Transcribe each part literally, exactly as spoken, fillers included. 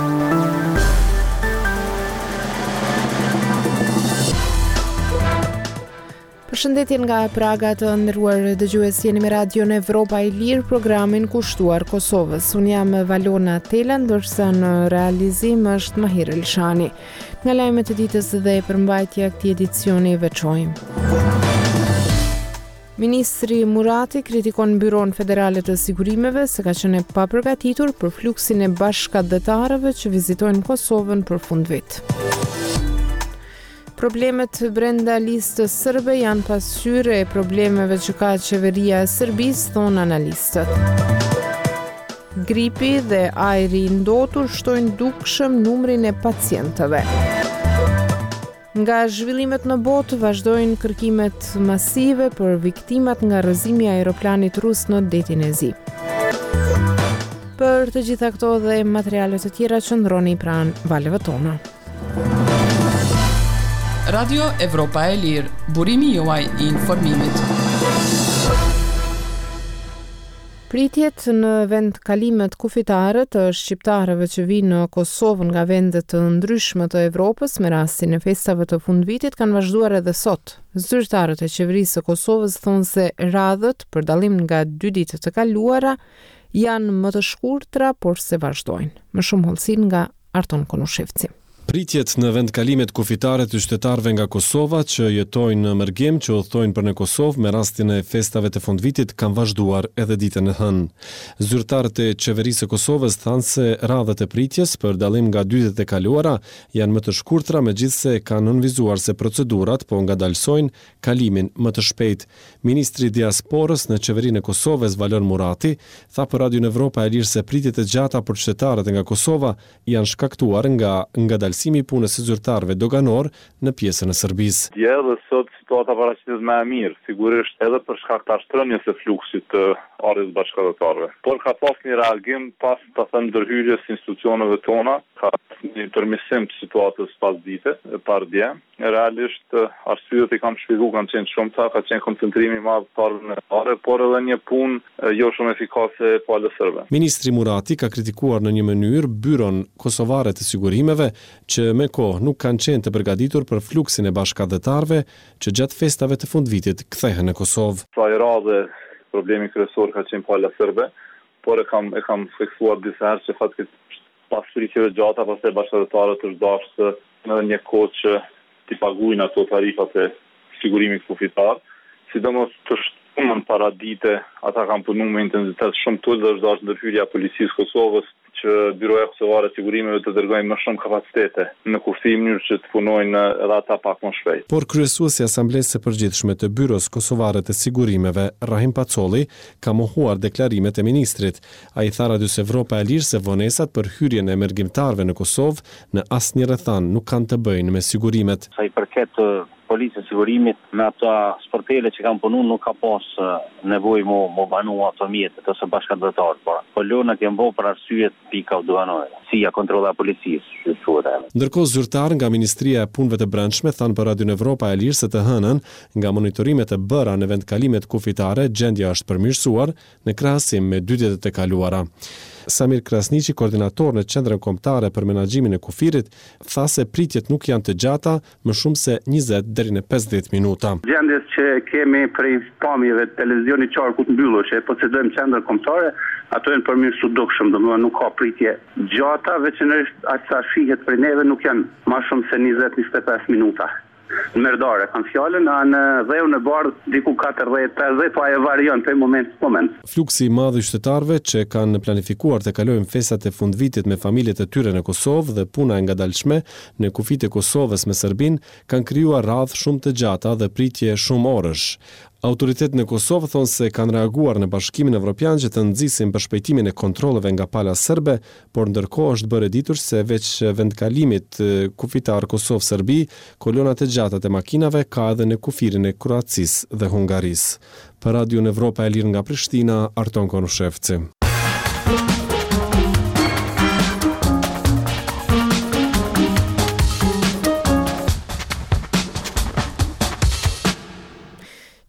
Përshëndetje nga Praga të nderuar dëgjues, jeni me Radion Evropa e Lirë, programin kushtuar Kosovës. Unë jam Valona Tela, ndërsa në realizim është Mahir Elshani. Nga lajmet e ditës dhe përmbajtja e këtij edicioni veçojmë. Ministri Murati kritikon Byron Federale të Sigurimeve se ka qenë pa përgatitur për fluksin e bashkëdhetarëve që vizitojnë Kosovën për fundvit. Problemet brenda listës sërbe janë pasqyrë e problemeve që ka qeveria e Serbisë, thonë analistët. Gripi dhe ajri i ndotur shtojnë dukshëm numrin e pacientëve. Nga zhvillimet në botë vazhdojnë kërkimet masive për viktimat nga rrëzimi i aeroplanit rus në detin e Zi. Për të gjitha këto dhe materialet të tjera qëndroni pranë valeve tona. Radio Evropa e Lirë, burimi juaj i informimit. Pritjet në vendkalimet kufitare të shqiptarëve që vinë në Kosovë nga vende të ndryshme të Evropës me rastin e festave të fundvitit kanë vazhduar edhe sot. Zyrtarët e qeverisë së Kosovës thonë se radhët, për dallim nga dy ditët të kaluara, janë më të shkurtra, por se vazhdojnë. Më shumë hollësi nga Arton Konushevci. Pritjet në vendkalimet kufitare të qytetarëve nga Kosova që jetojnë në Mërgjem që udhtojnë për në Kosovë me rastin e festave të fundvitit kanë vazhduar edhe ditën e hënë. Zyrtarët e qeverisë së Kosovës thanë se radhët e pritjes për dallim nga dy ditët e kaluara janë më të shkurtra, megjithse kanë nënvizuar se procedurat po ngadalsojnë kalimin më të shpejt. Ministri i diasporës në qeverinë e Kosovës, Valon Murati, tha për Radion Evropa e Lirë se pritjet e gjata për qytetarët nga Kosova janë shkaktuar nga ngadalsimi i punës së zyrtarëve doganor në pjesën e Serbisë. Dje dhe sot situata paraqitet më e mirë, sigurisht edhe për shkak të ashtrënies së fluksit të ardhjes bashkëdhetarëve. Por ka pas një reagim pas të thënë ndërhyrjes institucioneve tona, ka një përmirësim të situatës pas dite, e par dje. Realisht arsyet i kam shpjeguar kanë qenë shumë ta, ka qenë koncentrimi i madh të ardhmeve, por edhe një punë jo shumë efikase e palës sërbe. Ministri Murati ka kritikuar në një mënyrë Byron Kosovare të Sigurimeve që me kohë nuk kanë qenë të përgatitur për fluksin e bashkëdhetarëve që gjatë festave të fundvitit kthehen në Kosovë. Sa i radhe problemi kryesor ka qenë pala sërbe, por e kam e kam fiksuar disa herë që fatkeqësisht pas pritjeve gjata, pastaj bashkëdhetarët është dashur në një kohë që ti paguajnë ato tarifat e sigurimit kufitar, sidomos të shtunën para dite, ata kanë punuar me intensitet shumë të ulët dhe është dashur ndërhyrja e policisë Kosovës që Byroja Kosovare e Sigurimeve të dërgojnë më shumë kapacitete në kushte mënyrë që të punojnë edhe ata pak më shpejt. Por kryesuesi i Asamblesë së Përgjithshme të Byros Kosovare të Sigurimeve, Rahim Pacolli, ka mohuar deklarimet e ministrit. Ai tha Radios Evropa e Lirë se vonesat për hyrjen e emergjimtarëve në Kosovë në asnjë rrethan nuk kanë të bëjnë me sigurimet. Sa i përket Policë e Sigurimit, me ata sportele që kanë punu nuk ka pas nevojë mo, mo banu ato mjetet ose bashkëdhetarët, por po lënat janë bërë për arsyet pika u duanore, si ja kontrolla e policisë. Ndërkohë zyrtar nga Ministria e Punëve të Brendshme thanë për Radion Evropa e Lirë se të hënën nga monitorimet e bëra në vendkalimet kufitare gjendja është përmirësuar në krahasim me dy ditët e kaluara. Samir Krasniqi, koordinator në Qendrën Kombëtare për Menaxhimin e Kufirit, tha se pritjet nuk janë të gjata, më shumë se njëzet deri në pesëdhjetë minuta. Gjendjes që kemi prej pamjeve të televizionit qarkut mbyllur që procedojmë Qendrën Kombëtare, ato janë përmirësuar dukshëm, domethënë nuk ka pritje gjata, veçanërisht ato sa shihet prej neve nuk janë më shumë se njëzet njëzet e pesë minuta. Mërdare kanë fjalën në dheu në bardh diku katërdhjetë pesëdhjetë, po ajo varion prej moment të moment. Fluksi i madh i qytetarëve që kanë planifikuar të kalojnë festat e fundvitit me familjet e tyre në Kosovë dhe puna e ngadalshme në kufit e Kosovës me Serbinë kanë krijuar radhë shumë të gjata dhe pritje shumë orësh. Autoritetet në Kosovë thonë se kanë reaguar në Bashkimin Evropian që të nxisin përshpejtimin e kontrolleve nga pala serbe, por ndërkohë është bërë ditur se veç vendkalimit kufitar Kosovë-Serbi, kolonat e gjata të makinave ka edhe në kufirin e Kroacisë dhe Hungarisë. Për Radion Evropa e Lirë nga Prishtina, Arton Konushevci.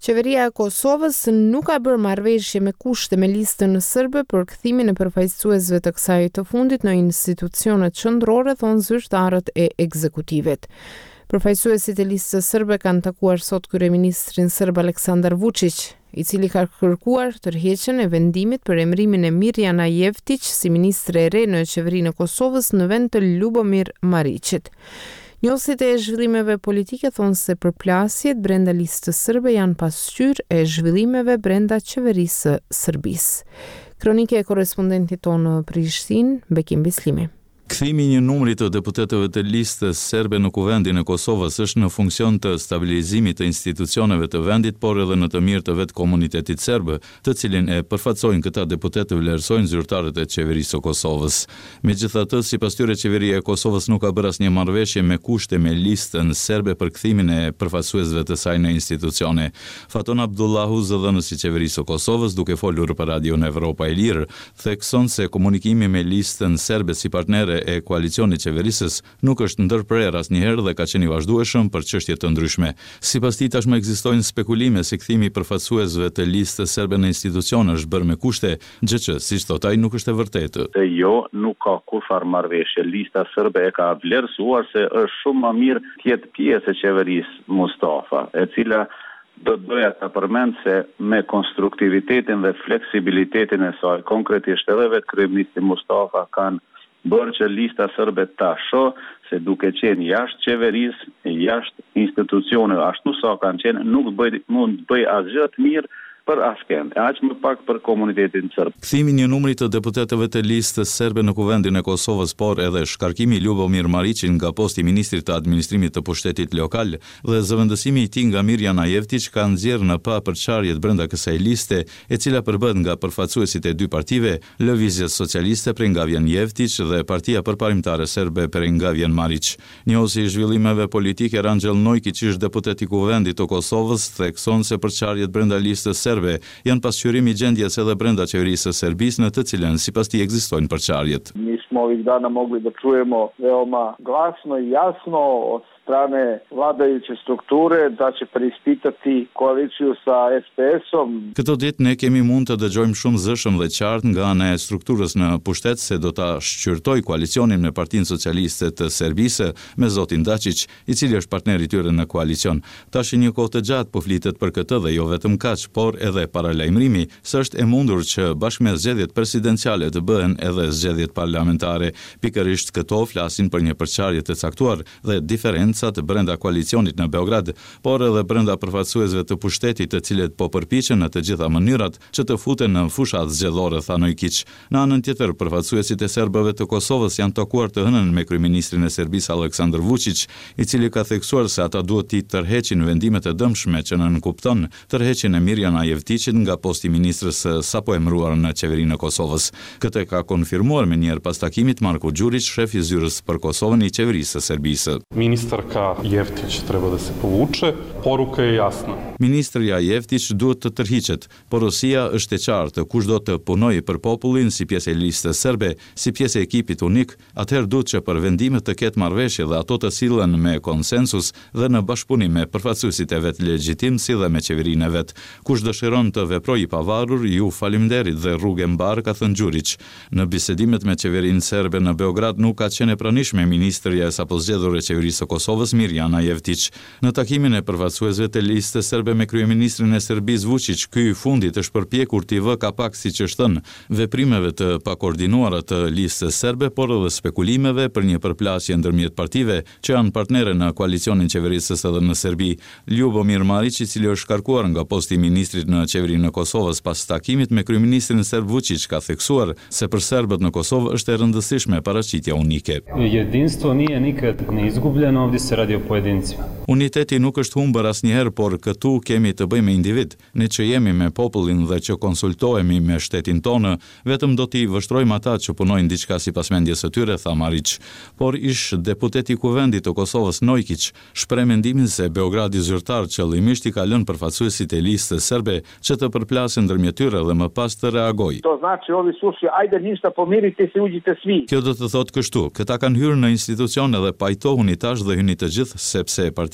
Qeveria e Kosovës nuk ka bërë marrëveshje me kushte me listën sërbe për kthimin e përfaqësuesve të kësaj të fundit në institucionet qendrore, thonë zyrtarët e ekzekutivit. Përfaqësuesit e listës sërbe kanë takuar sot kryeministrin serb Aleksandar Vučić, i cili ka kërkuar tërheqjen e vendimit për emërimin e Mirjana Jevtić si ministre e re në qeverinë e Kosovës në vend të Ljubomir Marićit. Njohësit e zhvillimeve politike thonë se përplasjet brenda listës sërbe janë pasqyrë e zhvillimeve brenda qeverisë së Serbisë. Kronike e korrespondentit tonë në Prishtinë, Bekim Bislimi. Kthimi një numri të deputetëve të listës serbe në kuvendin e Kosovës është në funksion të stabilizimit të institucioneve të vendit, por edhe në të mirë të vetë komunitetit serb, të cilin e përfaqësojnë këta deputetë vlerësojnë zyrtarët e qeverisë së Kosovës. Megjithatë, sipas tyre, qeveria e Kosovës nuk ka bërë asnjë marrëveshje me kushte me listën serbe për kthimin e përfaqësuesve të saj në institucione. Faton Abdullahu, zëdhënës i qeverisë së Kosovës, duke folur për Radion Evropa e Lirë, thekson se komunikimi me listën serbe si partnere e koalicionit qeverisës nuk është ndërprer asnjëherë dhe ka qenë i vazhdueshëm për çështje të ndryshme. Sipas tij, tashmë ekzistojnë spekulime se kthimi i përfaqësuesve të listës serbe në institucione është bërë me kushte, gjë që, siç thot ai, nuk është e vërtetë. E jo, nuk ka kurrë marrëveshje. Lista serbe e ka vlerësuar se është shumë më mirë të jetë pjesë e qeverisë Mustafa, e cila do të doja të përmend se me konstruktivitetin dhe fleksibilitetin e saj, konkretisht edhe vetë kryeministri Mustafa kanë bërë që lista sërbe ta shoh se duke qenë jashtë qeverisë, jashtë institucioneve, ashtu sa kanë qenë, nuk bëj, mund bëj asgjë të mirë për askend, aq më pak për komunitetin serb. Kthimi një numri të deputetëve të listës serbe në kuvendin e Kosovës, por edhe shkarkimi i Ljubomir Marićit nga posti i ministrit të administrimit të pushtetit lokal dhe zëvendësimi i tij nga Mirjana Jevtić kanë nxjerrë në pa përçarjet brenda kësaj liste, e cila përbëhet nga përfaqësuesit e dy partive, Lëvizja Socialiste Prengavjen Jevtić dhe Partia Përparimtare Serbe Prengavjen Marić. Njohësi i zhvillimeve politike Ranxhel Nojkić, ish deputet i kuvendit të Kosovës, thekson se përçarjet brenda listës serbe janë pasqyrim i gjendjes edhe brenda qeverisë së Serbisë, në të cilën sipas tij ekzistojnë përçarjet. Mi smo ovih dana mogli da čujemo veoma glasno i jasno od strane vladajuće strukture da će preispitati koaliciju sa S P S-om. Këto ditë ne kemi mund të dëgjojmë shumë zëshëm dhe qartë nga ana e strukturës në pushtet se do ta shqyrtoj koalicionin me Partinë Socialiste të Serbisë me zotin Dačić, i cili është partner i tyre në koalicion. Tash një kohë të gjatë po flitet për këtë dhe jo vetëm kaq, por edhe paralajmërimi se është e mundur që bashkë me zgjedhjet presidenciale të bëhen edhe zgjedhjet parlamentare. Pikërisht këto flasin për një përçarje të caktuar dhe diferencë brenda koalicionit në Beograd, por edhe brenda përfaqësuesve të pushtetit, të cilët po përpiqen në të gjitha mënyrat që të futen në fushat zgjedhore, tha Nojkić. Në anën tjetër, përfaqësuesit e serbëve të Kosovës janë takuar të hënën me kryeministrin e Serbisë Aleksandar Vučić, i cili ka theksuar se ata duhet të tërheqin vendimet e dëmshme që nënkupton tërheqjen e Mirjana Jevtićit nga posti i ministrës së sapo emëruar në qeverinë e Kosovës. Këtë ka konfirmuar me njëherë pas takimit Marko Đurić, shef i zyrës për Kosovën i qeverisë së Serbisë. Ministarka Jevtić treba da se povuče, poruka je jasna. Ministrja Jevtić duhet të tërhiqet. Porosia është e qartë, kushdo të punojë për popullin si pjesë e listës serbe, si pjesë e ekipit unik, atëherë duhet që për vendimet të ketë marrëveshje dhe ato të sillen me konsensus dhe në bashkëpunim me përfaqësuesit e vet legjitim si dhe me qeverinë e vet. Kush dëshiron të veprojë i pavarur, ju faleminderit dhe rrugë mbar, ka thënë Đurić. Në bisedimet me qeverinë serbe në Beograd nuk ka qenë e pranishme ministrja e sapo zgjedhur e qeverisë së Kosovës Mirjana Jevtić. Në takimin e përfaqësuesve të listës serbe me kryeministrin e Serbisë Vučić, ky i fundit është përpjekur t'i vë kapak, siç është thënë, veprimeve të pakoordinuara të listës serbe, por edhe spekulimeve për një përplasje ndërmjet partive që janë partnere në koalicionin qeverisës edhe në Serbi. Ljubomir Marić, i cili është shkarkuar nga posti i ministrit në qeverinë e Kosovës pas takimit me kryeministrin serb Vučić, ka theksuar se për serbët në Kosovë është e rëndësishme paraqitja unike. Jedinstvo nije nikad neizgubljeno, ovdje se radi o pojedincima. Uniteti nuk është humbur asnjëherë, por këtu kemi të bëjmë me individ. Ne që jemi me popullin dhe që konsultohemi me shtetin tonë, vetëm do t'i vështrojmë ata që punojnë diçka sipas mendjes së tyre, tha Marić. Por ish deputeti i kuvendit të Kosovës Nojkić shpreh mendimin se Beogradi zyrtar qëllimisht i ka lënë përfaqësuesit e listës serbe që të përplasen ndërmjet tyre dhe më pas të reagojë. To znači ovi sushi, ajde ništa, pomirite se, uđite svi. Kjo do të thotë kështu, këta kanë hyrë në institucione dhe pajtohuni tash dhe hyni të gjithë, sepse Partia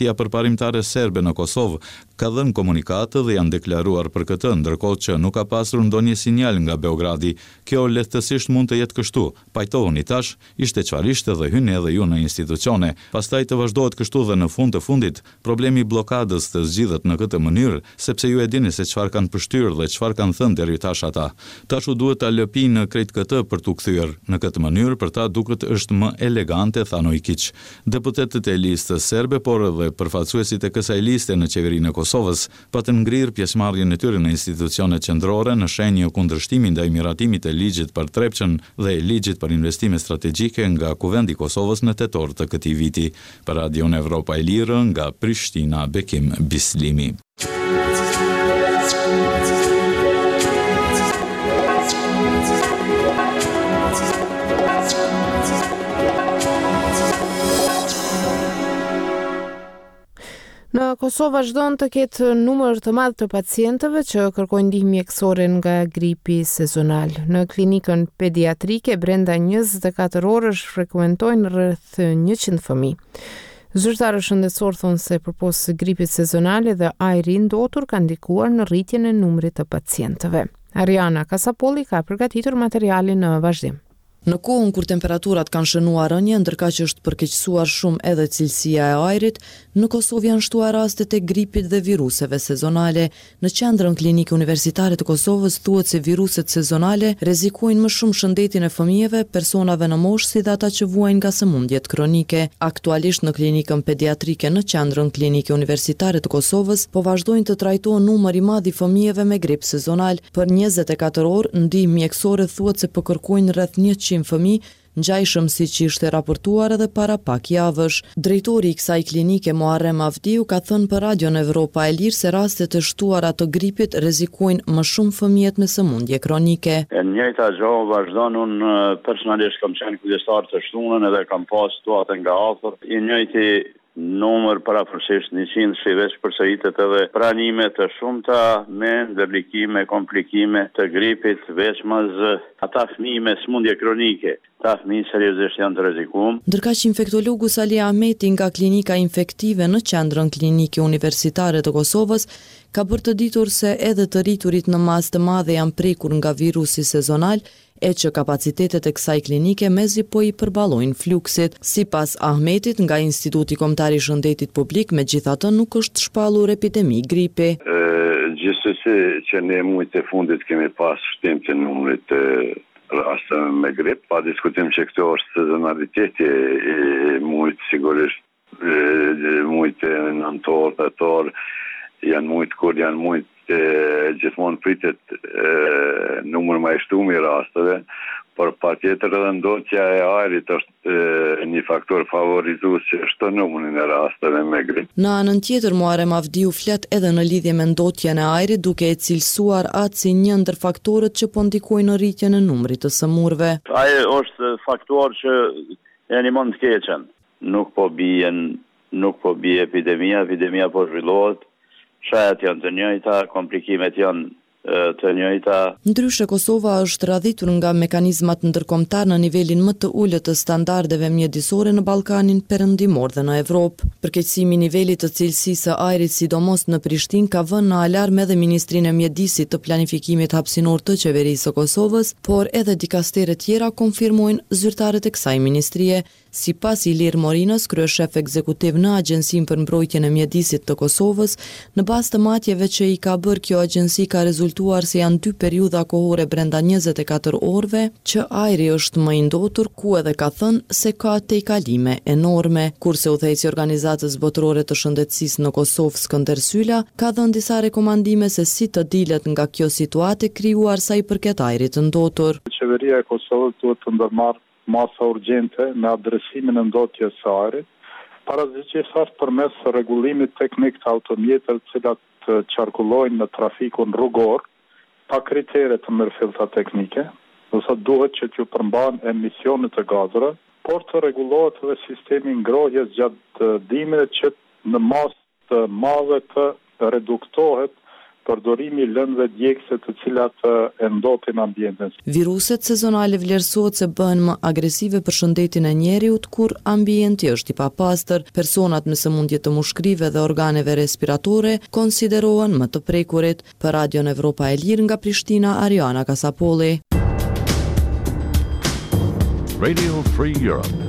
Qeveria Përparimtare Serbe në Kosovë ka dhënë komunikatë dhe janë deklaruar për këtë, ndërkohë që nuk ka pasur ndonjë sinjal nga Beogradi. Kjo lehtësisht mund të jetë kështu. Pajtohuni tash, ishte çfarishte dhe hyni edhe ju në institucione. Pastaj të vazhdohet kështu dhe në fund të fundit, problemi i blokadës të zgjidhet në këtë mënyrë, sepse ju e dini se çfarë kanë pështyrë dhe çfarë kanë thënë deri tash ata. Tash u duhet ta lëpinë në krejt këtë për t'u kthyer. Në këtë mënyrë për ta duket është më elegante, tha Nojkić. Deputetët e listës serbe, por edhe përfaqësuesit e kësaj liste në qeverinë e Kosovës, patën ngrirë pjesëmarrjen e tyre në institucionet qendrore në shenjë kundërshtimi ndaj miratimit të ligjit për Trepçën dhe ligjit për investime strategjike nga Kuvendi i Kosovës në tetor të këtij viti. Për Radion Evropa e Lirë nga Prishtina, Bekim Bislimi. Në Kosovë vazhdon të ketë numër të madh të pacientëve që kërkojnë ndihmë mjekësore nga gripi sezonal. Në klinikën pediatrike brenda njëzet e katër orësh frekuentojnë rreth njëqind fëmijë. Zyrtarët shëndetësor thonë se përpos gripit sezonal dhe ajri i ndotur ka ndikuar në rritjen e numrit të pacientëve. Ariana Kasapolli ka përgatitur materialin në vazhdim. Në kohën kur temperaturat kanë shënuar rënje, ndërka që është përkeqësuar shumë edhe cilësia e ajrit, në Kosovë janë shtuar rastet e gripit dhe viruseve sezonale. Në qendrën klinike universitare të Kosovës thuhet se viruset sezonale rrezikojnë më shumë shëndetin e fëmijëve, personave në moshë si dhe ata që vuajnë nga sëmundjet kronike. Aktualisht në klinikën pediatrike në qendrën klinike universitare të Kosovës po vazhdojnë të trajtohen numër i madh i fëmijëve me grip sezonal. Për njëzet e katër orë ndihmë mjekësore thuhet se po kërkojnë rreth njëqind fëmijë, ngjajshëm siç ishte raportuar edhe para pak javësh. Drejtori i kësaj klinike Muharrem Avdiu ka thënë për Radion Evropa e Lirë se rastet e shtuara të gripit rrezikojnë më shumë fëmijët me sëmundje kronike. E njëjta gjë vazhdon, unë personalisht kam qenë kujdestar të shtunën edhe kam pas situatën nga afër. I njëjti numër parafërsisht njëqind si veç përsëritet edhe pranime të shumta me ndërlikime, komplikime të gripit, veçmaz ata fëmijë me sëmundje kronike. Ta fëmijë seriozisht janë të rrezikuar. Ndërkaq infektologu Sali Ahmeti nga klinika infektive në qendrën klinike universitare të Kosovës ka bërë të ditur se edhe të rriturit në masë të madhe janë prekur nga virusi sezonal, e që kapacitetet e kësaj klinike mezi po i përballojnë fluksit. Sipas Ahmetit nga Instituti Kombëtar i Shëndetit Publik, megjithatë nuk është shpallur epidemi gripi. Gjithsesi që ne muajt e fundit kemi pas shtim të numrit të raste me grip, pa diskutim që këto është sezonaliteti i muajt, sigurisht muajt e nëntor, tetor, janë muajt kur janë muajt gjithmonë pritet numër më i shtuar i rasteve, por patjetër edhe ndotja e ajrit është një faktor favorizues që shton numrin e rasteve me grip. Në anën tjetër, Muharrem Avdiu flet edhe në lidhje me ndotjen e ajrit, duke e cilësuar atë si një ndër faktorët që po ndikojnë në rritjen e numrit të sëmurëve. Ai është faktor që e animon të keqen. Nuk po bien, nuk po bie epidemia, epidemia po zhvillohet. Shajat janë të njëjta, komplikimet janë të njëjta. Ndryshe, Kosova është radhitur nga mekanizmat ndërkombëtar në nivelin më të ulët të standardeve mjedisore në Ballkanin Perëndimor dhe në Evropë. Përkeqësimi i nivelit të cilësisë së ajrit, sidomos në Prishtinë, ka vënë në alarm edhe Ministrinë e Mjedisit të Planifikimit Hapësinor të Qeverisë së Kosovës, por edhe dikastere tjera konfirmojnë zyrtarët e kësaj ministrie. Sipas Ilir Morinës, kryeshef ekzekutiv në Agjencinë për Mbrojtjen e Mjedisit të Kosovës, në bazë të matjeve që i ka bërë kjo agjenci ka rezultuar se janë dy periudha kohore brenda njëzet e katër orëve që ajri është më i ndotur, ku edhe ka thënë se ka tejkalime enorme. Kurse udhëheqësi i Organizatës Botërore të Shëndetësisë në Kosovë, Skënder Syla, ka dhënë disa rekomandime se si të dilet nga kjo situatë e krijuar sa i përket ajrit të ndotur. Qeveria e Kosovës duhet të ndërmarrë masa urgjente në adresimin e ndotjes së ajrit, parazyqësisht përmes rregullimit teknik të automjeteve të cilat qarkullojnë në trafikun rrugor pa kritere të mirëfillta teknike, ose duhet që t'ju përmban emisionet të gazëve, por të rregullohet edhe sistemi ngrohjes gjatë dimrit që në masë të madhe të reduktohet përdorimi i lëndëve djegëse të cilat e ndotin ambientin. Viruset sezonale vlerësohet se bëhen më agresive për shëndetin e njeriut kur ambienti është i papastër. Personat me sëmundje të mushkrive dhe organeve respiratore konsiderohen më të prekurit. Për Radion Evropa e Lirë nga Prishtina, Ariana Kasapolli. Radio Free Europe.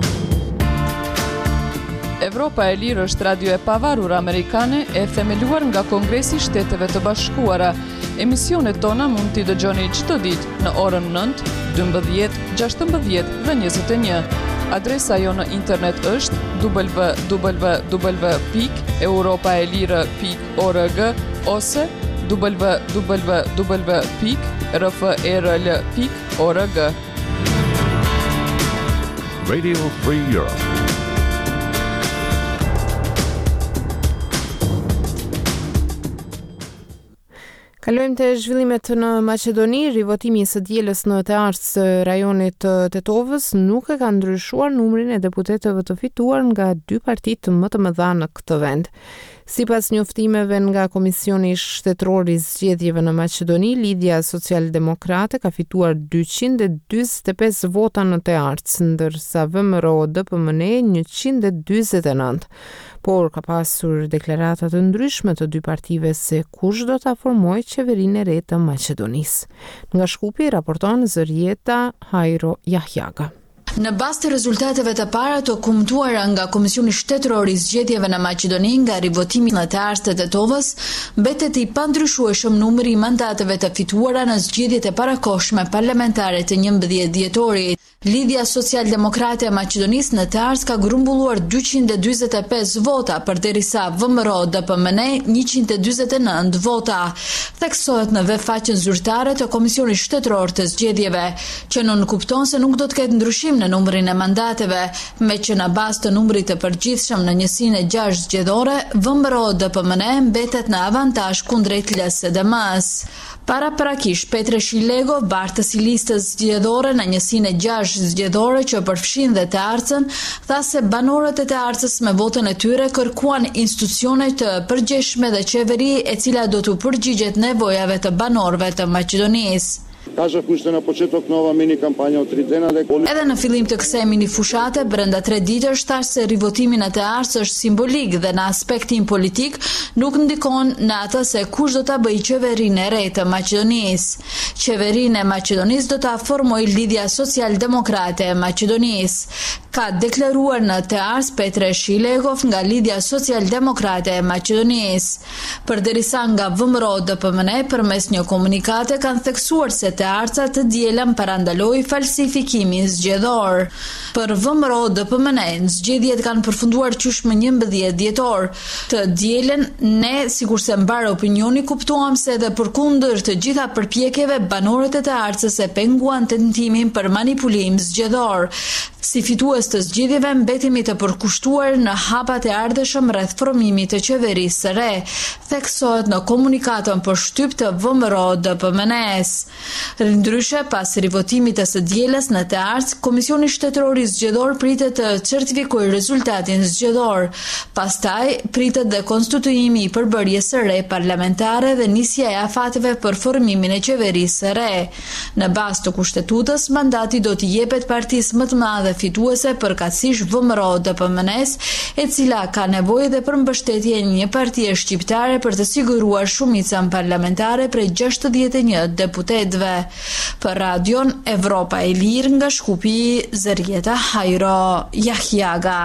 Evropa e Lirë është radio e pavarur amerikane e themeluar nga Kongresi i Shteteve të Bashkuara. Emisionet tona mund t'i dëgjoni çdo ditë në orën nëntë, dymbëdhjetë, gjashtëmbëdhjetë dhe njëzet e një. Adresa jo në internet është w w w pikë europaelire pikë org ose w w w pikë r f e r l pikë org. Radio Free Europe. Kalojmë të zhvillimet në Maqedoni. Rivotimi së dielës në teatrin të rajonit të Tetovës nuk e ka ndryshuar numrin e deputetëve të fituar nga dy partitë më të mëdha në këtë vend. Sipas njoftimeve nga Komisioni Shtetëror i Zgjedhjeve në Maqedoni, Lidhja Social-Demokrate ka fituar dyqind e dyzet e pesë vota në teatr, ndërsa V M R O D P M N E njëqind e dyzet e nëntë. Por ka pasur deklarata të ndryshme të dy partive se kush do ta formojë qeverinë e re të Maqedonisë. Nga Shkupi raporton Zërieta Hajro Jahjaga. Në bazë të rezultateve të para të kumtuara nga Komisioni Shtetëror i Zgjedhjeve në Maqedoni nga rivotimi në teatrin të Tetovës, mbetet i pandryshueshëm numri i mandateve të fituara në zgjedhjet e parakohshme parlamentare të njëmbëdhjetë dhjetorit. Lidhja Social-Demokrate e Maqedonisë në teatr ka grumbulluar dyqind e dyzet e pesë vota, përderisa V M R O D P M N E njëqind e dyzet e nëntë vota. Theksohet në web faqen zyrtare të Komisionit Shtetëror të Zgjedhjeve, që nuk kupton se nuk do të ketë ndryshim në numrin e mandateve, me që në bazë të numrit të përgjithshëm në njësinë e gjashtë zgjedhore, V M R O D P M N E mbetet në avantazh kundrejt L S D M-s. Para parakish, Petre Shilego, bartës i listës zgjedhore në njësinë e gjashtë zgjedhore që përfshin dhe tearcën, tha se banorët e tearcës me votën e tyre kërkuan institucione të përgjithshme dhe qeveri e cila do të përgjigjet nevojave të banorëve të Maqedonisë. Edhe në fillim të kësaj mini fushate, brenda tre ditësh thash se rivotimi në teatr është simbolik dhe në aspektin politik nuk ndikon në atë se kush do ta bëjë qeverinë e re të Maqedonisë. Qeverinë e Maqedonisë do ta formojë Lidhja Social-Demokrate e Maqedonisë. Ka deklaruar në teatr Petre Shilegov nga Lidhja Social-Demokrate e Maqedonisë. Përderisa nga V M R O D P M N E përmes një komunikate kanë theksuar se tearca të dielën parandaloi falsifikimin zgjedhor. Për V M R O D P M N E, zgjedhjet kanë përfunduar qysh më njëmbëdhjetë dhjetor. Të dielën ne, sikurse mbar opinioni, kuptuam se edhe përkundër të gjitha përpjekjeve, banorët e tearcës e penguan tentimin për manipulim zgjedhor. Si fitues të zgjedhjeve mbetemi të përkushtuar në hapat e ardhshëm rreth formimit të qeverisë së re, theksohet në komunikatën përshtyp të V M R O D P M N E-s. Ndryshe, pas rivotimit të së dielës në teatr, Komisioni Shtetëror i Zgjedhor pritet të certifikojë rezultatin zgjedhor. Pastaj pritet dhe konstituimi i përbërjes së re parlamentare dhe nisja e afateve për formimin e qeverisë së re. Në bazë të kushtetutës, mandati do t'i jepet partisë më të madhe fituese përkatësisht V M R O D P M N E-s, e cila ka nevojë dhe për mbështetje një partie shqiptare për të siguruar shumicën parlamentare prej gjashtëdhjetë e një deputetëve. Për Radion Evropa e Lirë nga Shkupi, Zërieta Hajro Jahjaga.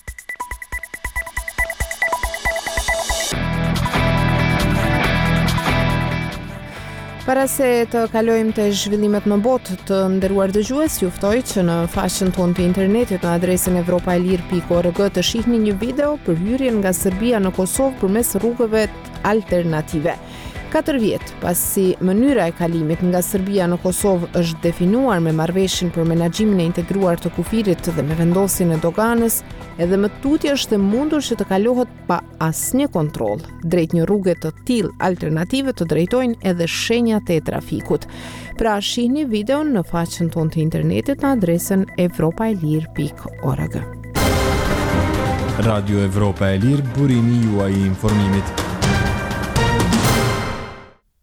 Para se të kalojmë të zhvillimet në botë, të nderuar dëgjues, ju ftoj që në faqen tonë të internetit në adresën evropaelir pikë org të shihni një video për hyrjen nga Serbia në Kosovë përmes rrugëve alternative. katër vjet pasi mënyra e kalimit nga Serbia në Kosovë është definuar me marrëveshjen për menaxhimin e integruar të kufirit dhe me vendosjen e doganës, edhe më tutje është e mundur që të kalohet pa asnjë kontroll. Drejt një rruge të tillë alternative të drejtojnë edhe shenjat e trafikut. Pra shihni videon në faqen tonë të internetit në adresën evropaelir pikë org. Radio Evropa e Lirë, burimi juaj i informimit.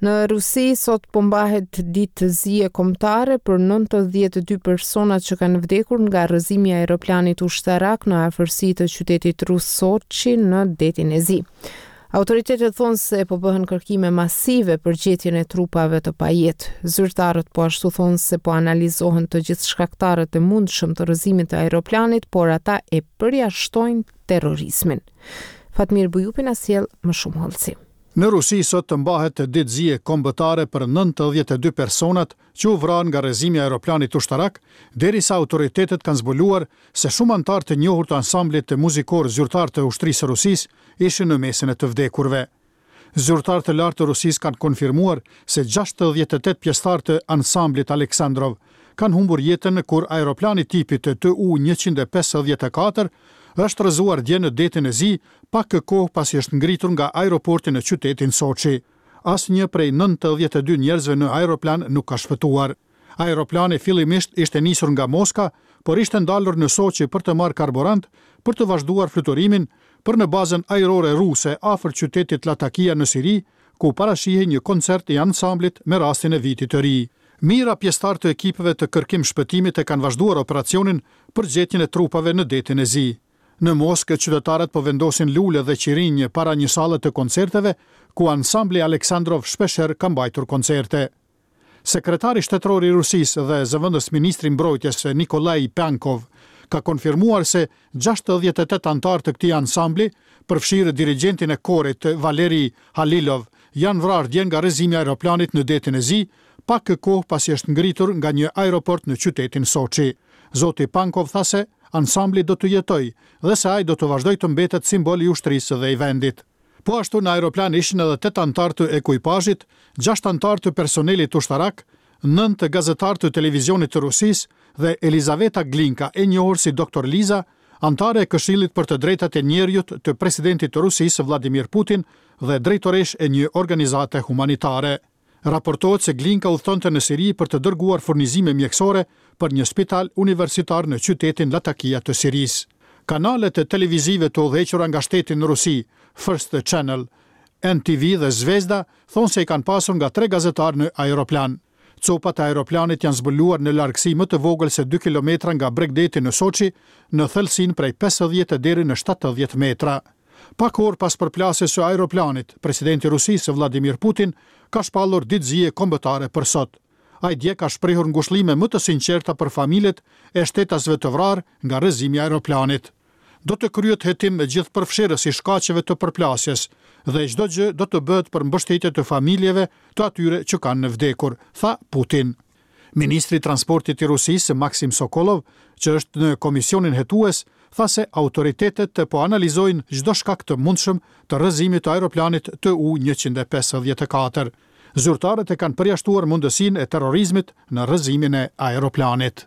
Në Rusi sot po mbahet ditë zie kombëtare për nëntëdhjetë e dy persona që kanë vdekur nga rrëzimi i aeroplanit ushtarak në afërsi të qytetit rus Sochi në detin e Zi. Autoritetet thonë se po bëhen kërkime masive për gjetjen e trupave të pajetë. Zyrtarët po ashtu thonë se po analizohen të gjithë shkaktarët e mundshëm të rrëzimit të aeroplanit, por ata e përjashtojnë terrorizmin. Fatmir Bujupi na sjell më shumë hollësi. Në Rusi sot të mbahet ditë zie kombëtare për nëntëdhjetë e dy personat që u vranë nga rrëzimi i aeroplanit ushtarak, derisa autoritetet kanë zbuluar se shumë anëtar të njohur të ansamblit të muzikor zyrtar të ushtrisë së Rusisë ishin në mesin e të vdekurve. Zyrtar të lartë të Rusisë kanë konfirmuar se gjashtëdhjetë e tetë pjesëtar të ansamblit Aleksandrov kanë humbur jetën kur aeroplani tipit të T U njëqind e pesëdhjetë e katër është rrëzuar dje në detin e Zi, pak kohë pasi është ngritur nga aeroporti në qytetin Sochi. Asnjë prej nëntëdhjetë e dy njerëzve në aeroplan nuk ka shpëtuar. Aeroplani fillimisht ishte nisur nga Moska, por ishte ndalur në Sochi për të marrë karburant për të vazhduar fluturimin për në bazën ajrore ruse afër qytetit Latakia në Siri, ku parashihej një koncert i ansamblit me rastin e vitit të ri. Mira pjesëtar të ekipeve të kërkim shpëtimit e kanë vazhduar operacionin për gjetjen e trupave në detin e Zi. Në Moskë, qytetarët po vendosin lule dhe qirinje para një sale të koncerteve, ku ansambli Aleksandrov shpesher ka mbajtur koncerte. Sekretari shtetëror i Rusisë dhe zëvendës ministri i mbrojtjes Nikolai Pankov ka konfirmuar se gjashtëdhjetë e tetë antar të këtij ansambli, përfshirë dirigjentin e korit Valeri Halilov, janë vrarë dje nga rrëzimi i aeroplanit në detin e Zi, pak kohë pasi është ngritur nga një aeroport në qytetin Sochi. Zoti Pankov tha se ansambli do të jetoj dhe se ai do të vazhdoj të mbetet simbol i ushtrisë dhe i vendit. Po ashtu në aeroplan ishin edhe tetë antar të ekuipazhit, gjashtë antar të personelit ushtarak, nëntë gazetar të televizionit të Rusisë dhe Elizaveta Glinka, e njohur si doktor Liza, antare e Këshillit për të drejtat e njerëzit të presidentit të Rusisë Vladimir Putin dhe drejtoresh e një organizate humanitare. Raportohet se Glinka udhëtonte në Siri për të dërguar furnizime mjekësore për një spital universitar në qytetin Latakia të Sirisë. Kanalet e televizive të udhëhequra nga shteti në Rusi, First Channel, N T V dhe Zvezda, thonë se i kanë pasur nga tre gazetar në aeroplan. Copat e aeroplanit janë zbuluar në largësi më të vogël se dy kilometra nga bregdeti në Sochi, në thellësinë prej pesëdhjetë deri në shtatëdhjetë metra. Pak orë pas përplasjes së aeroplanit, presidenti i Rusisë Vladimir Putin ka shpallur ditë zie kombëtare për sot. Ai dje ka shprehur ngushëllime më të sinqerta për familjet e shtetasve të vrarë nga rrëzimi i aeroplanit. Do të kryhet hetim me gjithë përfshirës i shkaqeve të përplasjes dhe çdo gjë do të bëhet për mbështetje të familjeve të atyre që kanë në vdekur, tha Putin. Ministri i transportit i Rusisë Maksim Sokolov, që është në komisionin hetues, tha se autoritetet të po analizojnë çdo shkak të mundshëm të rrëzimit të aeroplanit T U njëqind e pesëdhjetë e katër. Zyrtarët e kanë përjashtuar mundësinë e terrorizmit në rrëzimin e aeroplanit.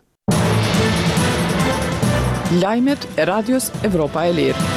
Lajmet e Radios Evropa e Lirë.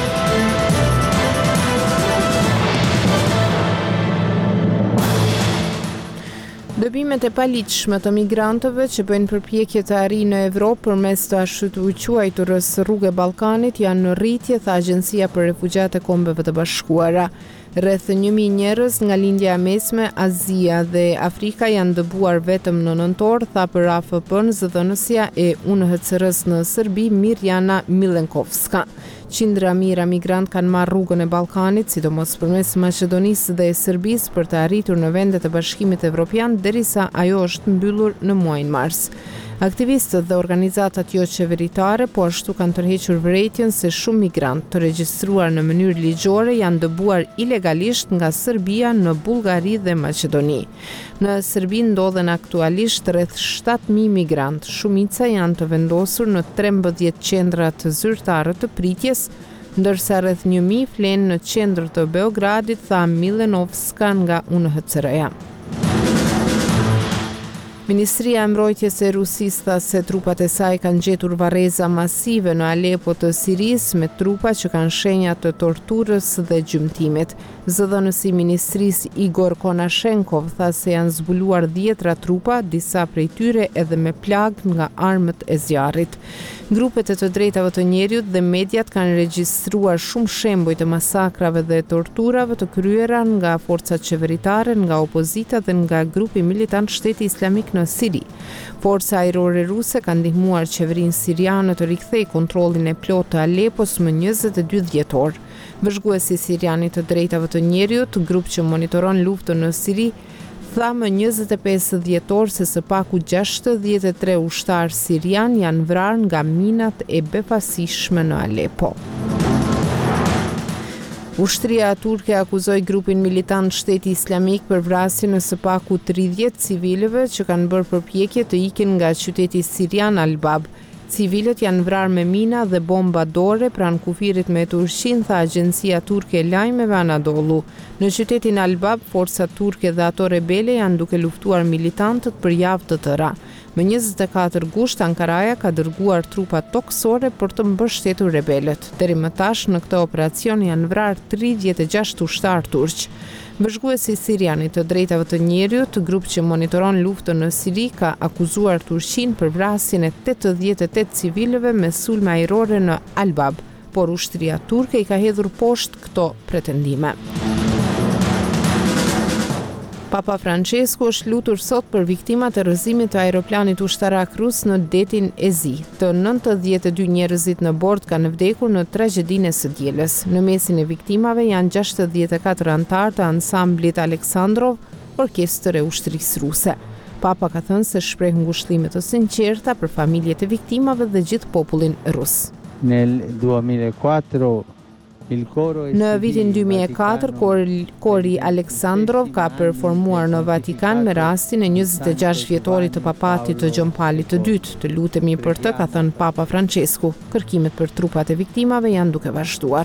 Dëbimet e paligjshme të migrantëve që bëjnë përpjekje të arrijnë në Evropë përmes të ashtu të quajturës rrugë e Ballkanit janë në rritje, tha Agjencia për Refugjat e Kombeve të Bashkuara. Rreth një mijë njerëz nga lindja e mesme, Azia dhe Afrika janë dëbuar vetëm në nëntor, tha për A F P-n zëdhënësja e U N H C R-s në Serbi Mirjana Milenkovska. Qindra mijëra migrant kanë marrë rrugën e Ballkanit, sidomos përmes Maqedonisë dhe Serbisë për të arritur në vendet e Bashkimit Evropian, derisa ajo është mbyllur në muajin mars. Aktivistët dhe organizatat jo qeveritare po ashtu kanë tërhequr vërejtjen se shumë migrantë të regjistruar në mënyrë ligjore janë dëbuar ilegalisht nga Serbia në Bullgari dhe Maqedoni. Në Serbi ndodhen aktualisht rreth shtatë mijë migrantë. Shumica janë të vendosur në trembëdhjetë qendra të zyrtare të pritjes, ndërsa rreth një mijë flenë në qendër të Beogradit, tha Milenovska nga U N H C R-ja. Ministria e Mbrojtjes e Rusisë tha se trupat e saj kanë gjetur varreza masive në Alepo të Sirisë me trupa që kanë shenja të torturës dhe gjymtimit. Zëdhënësi i Ministrisë Igor Konashenkov tha se janë zbuluar dhjetra trupa, disa prej tyre edhe me plagë nga armët e zjarrit. Grupet e të drejtave të njerëzit dhe mediat kanë regjistruar shumë shembuj të masakrave dhe torturave të kryera nga forcat qeveritare, nga opozita dhe nga grupi militant Shteti Islamik në Siri. Forca ajrore ruse ka ndihmuar qeverinë siriane të rikthejë kontrollin e plotë të Alepos më njëzet e dy dhjetor. Vëzhguesi sirian i të drejtave të njerëzit, grup që monitoron luftën në Siri, tha më njëzet e pesë dhjetor se së paku gjashtëdhjetë e tre ushtarë sirian janë vrarë nga minat e befasishme në Alepo. Ushtria turke akuzoi grupin militant Shteti Islamik për vrasjen e së paku tridhjetë civilëve që kanë bërë përpjekje të ikin nga qyteti sirian Al-Bab. Civilët janë vrarë me mina dhe bomba dore pranë kufirit me Turqin, tha agjencia turke e lajmeve Anadolu. Në qytetin Al-Bab, forcat turke dhe ato rebele janë duke luftuar militantët për javë të tëra. Më njëzet e katër gusht, Ankaraja ka dërguar trupa toksore për të mbështetur rebelët. Deri më tash në këtë operacion janë vrarë tridhjetë e gjashtë ushtarë turq. Vëzhguesi sirian i të drejtave të njerëzit, grup që monitoron luftën në Siri, ka akuzuar Turqinë për vrasjen e tetëdhjetë e tetë civilëve me sulme ajrore në Al-Bab, por ushtria turke i ka hedhur poshtë këto pretendime. Papa Francesku është lutur sot për viktimat e rrëzimit të aeroplanit ushtarak rus në detin Ezi. Të nëntëdhjetë e dy njerëzit në bord kanë vdekur në tragjedinë e së dielës. Në mesin e viktimave janë gjashtëdhjetë e katër anëtar të ansamblit Aleksandrov, orkestër e ushtrisë ruse. Papa ka thënë se shpreh ngushëllime të sinqerta për familjet e viktimave dhe gjithë popullin rus. Nel duemilaquattro Në vitin dy mijë e katër, kori Aleksandrov ka performuar në Vatikan me rastin e njëzet e gjashtë vjetorit të papatit të Gjon Pali të dytë. Të lutemi për të, ka thënë Papa Francesku. Kërkimet për trupat e viktimave janë duke vazhduar.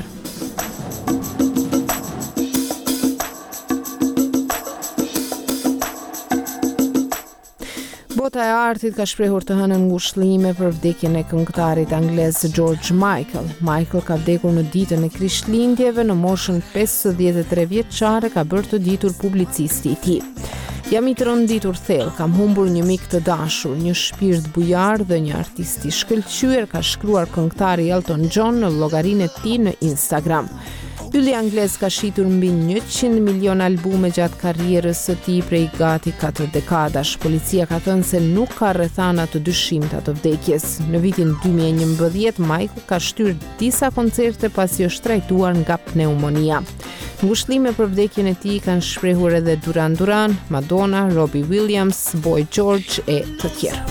Bota e artit ka shprehur të hënën ngushëllime për vdekjen e këngëtarit anglez George Michael. Michael ka vdekur në ditën e Krishtlindjeve në moshën pesëdhjetë e tre vjeçare, ka bërë të ditur publicisti i tij. Jam i të rënditur thellë, kam humbur një mik të dashur, një shpirt bujar dhe një artist i shkëlqyer, ka shkruar këngëtari Elton John në llogarinë e tij në Instagram. Ylli anglez ka shitur mbi njëqind milion albume gjatë karrierës së tij prej gati katër dekadash. Policia ka thënë se nuk ka rrethana të dyshimta të vdekjes. Në vitin dy mijë e njëmbëdhjetë, Michael ka shtyr disa koncerte pasi është trajtuar nga pneumonia. Ngushëllime për vdekjen e tij kanë shprehur edhe Duran Duran, Madonna, Robbie Williams, Boy George e të tjerë.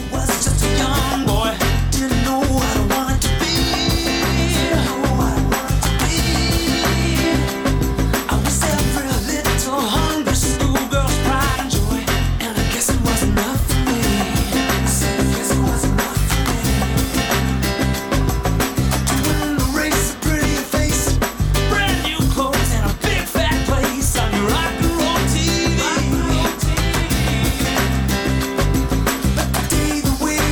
The way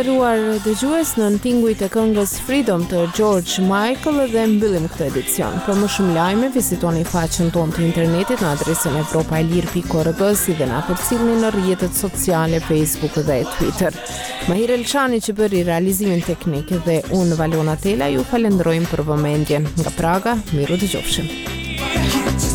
nderuar dëgjues, në tinguit e këngës Freedom të George Michael dhe mbyllim këtë edicion. Për më shumë lajme, vizitoni faqen tonë të internetit në adresën evropaelir pikë org si dhe na përcjellni në rrjetet sociale Facebook dhe Twitter. Mahir Elçani që bëri realizimin teknik dhe unë Valona Tela ju falenderojmë për vëmendjen. Nga Praga, miru dëgjofshim.